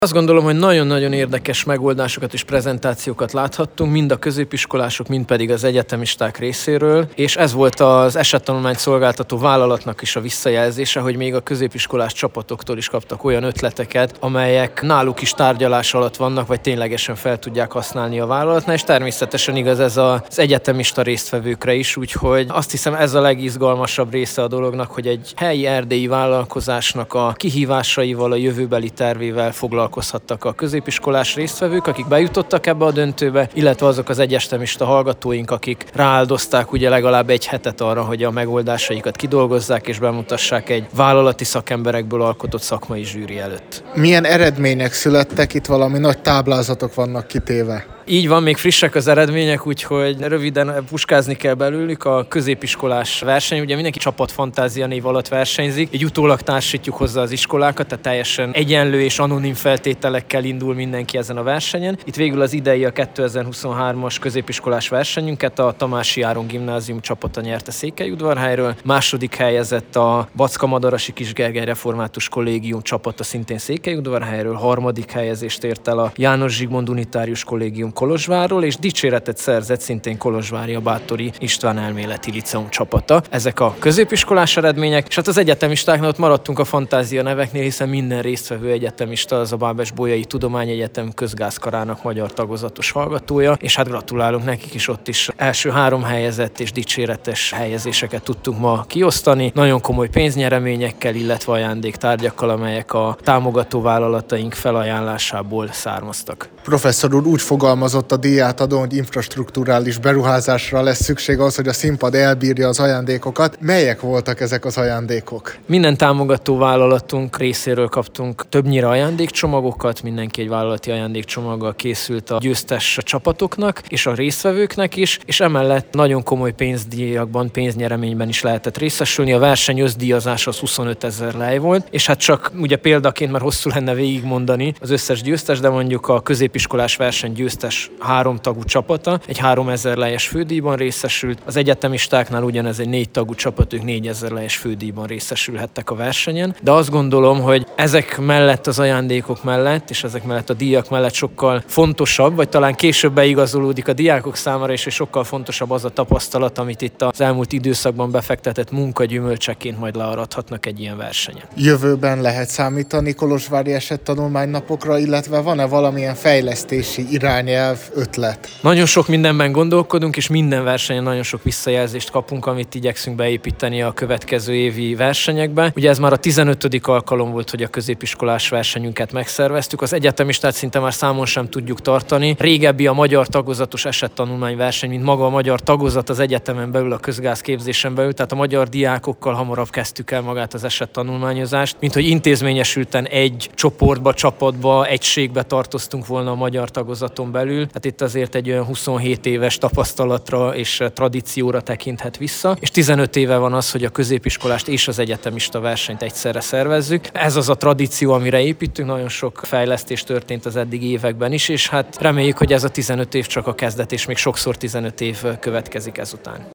Azt gondolom, hogy nagyon-nagyon érdekes megoldásokat és prezentációkat láthattunk, mind a középiskolások, mind pedig az egyetemisták részéről, és ez volt az esettanulmányt szolgáltató vállalatnak is a visszajelzése, hogy még a középiskolás csapatoktól is kaptak olyan ötleteket, amelyek náluk is tárgyalás alatt vannak, vagy ténylegesen fel tudják használni a vállalatnál, és természetesen igaz ez az egyetemista résztvevőkre is, úgyhogy azt hiszem ez a legizgalmasabb része a dolognak, hogy egy helyi erdélyi vállalkozásnak a kihívásaival, a jövőbeli tervével foglalkozhattak a középiskolás résztvevők, akik bejutottak ebbe a döntőbe, illetve azok az egyetemista hallgatóink, akik rááldozták ugye legalább egy hetet arra, hogy a megoldásaikat kidolgozzák és bemutassák egy vállalati szakemberekből alkotott szakmai zsűri előtt. Milyen eredmények születtek? Itt valami nagy táblázatok vannak kitéve. Így van, még frissek az eredmények, úgyhogy röviden puskázni kell belőlük. A középiskolás verseny, ugye mindenki csapatfantázia név alatt versenyzik, így utólag társítjuk hozzá az iskolákat, tehát teljesen egyenlő és anonim feltételekkel indul mindenki ezen a versenyen. Itt végül az idei a 2023-as középiskolás versenyünket a Tamási Áron gimnázium csapata nyerte Székelyudvarhelyről, második helyezett a Bacska-Madarasi Kis Gergely Református Kollégium csapata szintén Székelyudvarhelyről, harmadik helyezést ért el a János Zsigmond Unitárius Kollégium Kolozsvárról, és dicséretet szerzett szintén kolozsvári a Báthori István Elméleti Liceum csapata. Ezek a középiskolás eredmények, és hát az egyetemistáknál ott maradtunk a fantázia neveknél, hiszen minden résztvevő egyetemista az a Bábes-Bolyai Tudományegyetem közgázkarának magyar tagozatos hallgatója, és hát gratulálunk nekik is, ott is első 3 helyezett és dicséretes helyezéseket tudtunk ma kiosztani, nagyon komoly pénznyereményekkel, illetve ajándéktárgyakkal, amelyek a támogató vállalataink felajánlásából származtak. Professzor úr úgy fogalmazott a díjátadó, hogy infrastrukturális beruházásra lesz szükség az, hogy a színpad elbírja az ajándékokat. Melyek voltak ezek az ajándékok? Minden támogató vállalatunk részéről kaptunk többnyire ajándékcsomagokat, mindenki egy vállalati ajándékcsomaggal készült a győztes csapatoknak és a résztvevőknek is, és emellett nagyon komoly pénzdíjakban, pénznyereményben is lehetett részesülni. A verseny összdíjazás az 25 000 lej volt, és hát csak ugye példaként, mert hosszú lenne végigmondani az összes győztes, de mondjuk a középiskolás verseny győztes 3 tagú csapata egy 3000 lejes fődíjban részesült, az egyetemistáknál ugyanez egy 4 tagú csapat, ők 4000 lejes fődíjban részesülhettek a versenyen, de azt gondolom, hogy ezek mellett az ajándékok mellett, és ezek mellett a díjak mellett sokkal fontosabb, vagy talán később beigazolódik a diákok számára is, és sokkal fontosabb az a tapasztalat, amit itt az elmúlt időszakban befektetett munka gyümölcseként majd learadhatnak egy ilyen versenyen. Jövőben lehet számítani kolozsvári esettanulmánynapokra, illetve van-e valamilyen fejlesztési irányelv, ötlet? Nagyon sok mindenben gondolkodunk, és minden versenyen nagyon sok visszajelzést kapunk, amit igyekszünk beépíteni a következő évi versenyekbe. Ugye ez már a 15. alkalom volt, hogy a középiskolás versenyünket megszerveztük. Az egyetemistát szinte már számon sem tudjuk tartani. Régebbi a magyar tagozatos esettanulmányverseny, mint maga a magyar tagozat az egyetemen belül, a közgázképzésen belül, tehát a magyar diákokkal hamarabb kezdtük el magát az esettanulmányozást, mint hogy intézményesülten egy csoportba, csapatba, egységbe tartoztunk volna a magyar tagozaton belül. Tehát itt azért egy olyan 27 éves tapasztalatra és tradícióra tekinthet vissza, és 15 éve van az, hogy a középiskolást és az egyetemista versenyt egyszerre szervezzük. Ez az a tradíció, amire építünk, nagyon sok fejlesztés történt az eddigi években is, és hát reméljük, hogy ez a 15 év csak a kezdet, és még sokszor 15 év következik ezután.